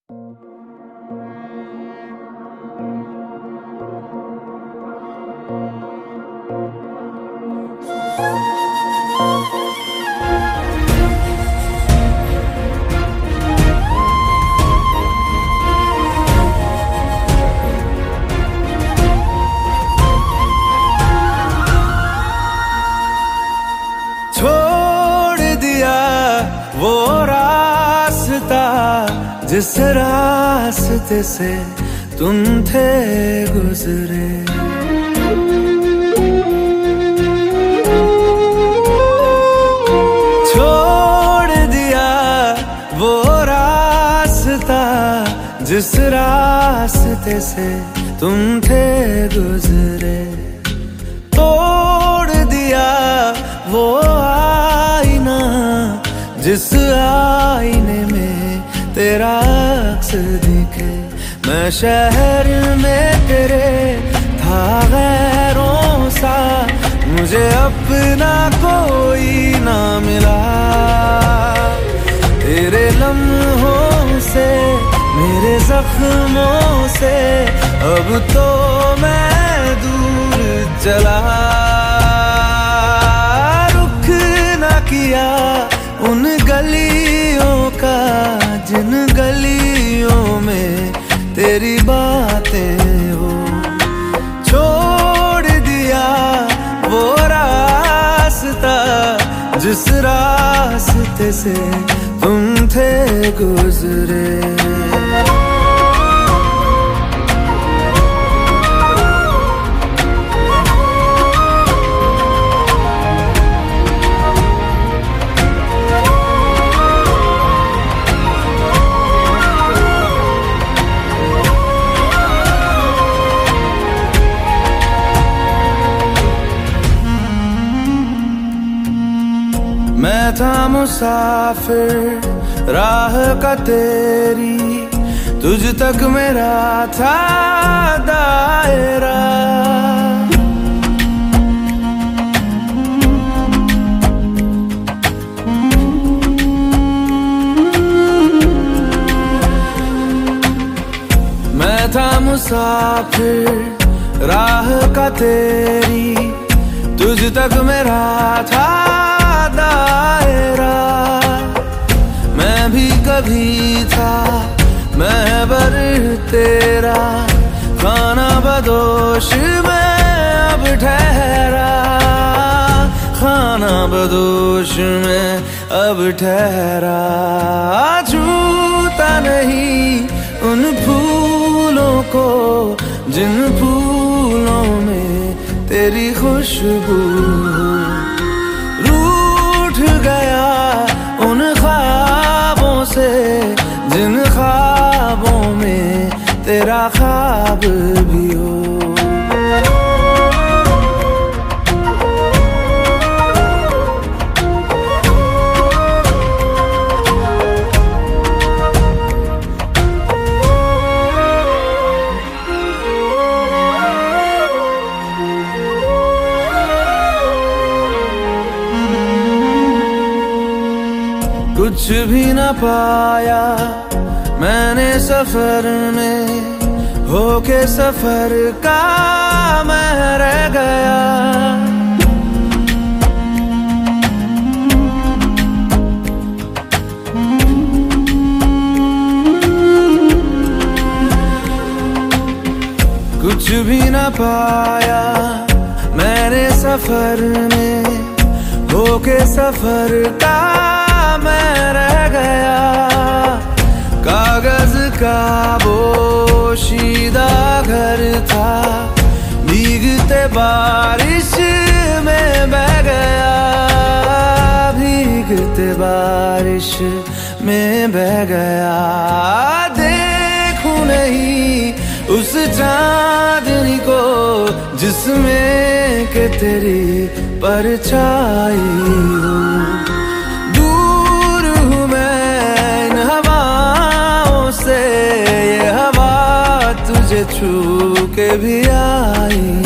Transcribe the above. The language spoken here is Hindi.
छोड़ दिया वो रास्ता जिस रास्ते से तुम थे गुजरे। छोड़ दिया वो रास्ता जिस रास्ते से तुम थे गुजरे। तोड़ दिया वो आईना जिस आईने में तेरा अक्स दिखे। मैं शहर में तेरे था गैरों सा, मुझे अपना कोई ना मिला। तेरे लम्हों से मेरे जख्मों से अब तो मैं दूर चला। रुख ना किया उन गलियों का जिन गलियों में तेरी बातें हो। छोड़ दिया वो रास्ता जिस रास्ते से तुम थे गुजरे। मैं था मुसाफिर राह का तेरी, तुझ तक मेरा था दायरा। मैं था मुसाफिर राह का तेरी, तुझ तक मेरा था दायरा। मैं भी कभी था महबर तेरा, खाना बदोश में अब ठहरा। खाना बदोश में अब ठहरा। छूता नहीं उन फूलों को जिन फूलों में तेरी खुशबू। गया उन ख्वाबों से जिन ख्वाबों में तेरा ख्वाब भी हो। कुछ भी न पाया मैंने सफर में, होके सफर का मैं रह गया। कुछ भी न पाया मैंने सफर में, होके सफर का मैं रह गया। कागज का बोशीदा घर था, भीगते बारिश में बह गया। भीगते बारिश में बह गया। देखूं नहीं उस चांदनी को जिसमें के तेरी परछाई हो। तुझे छू के भी आई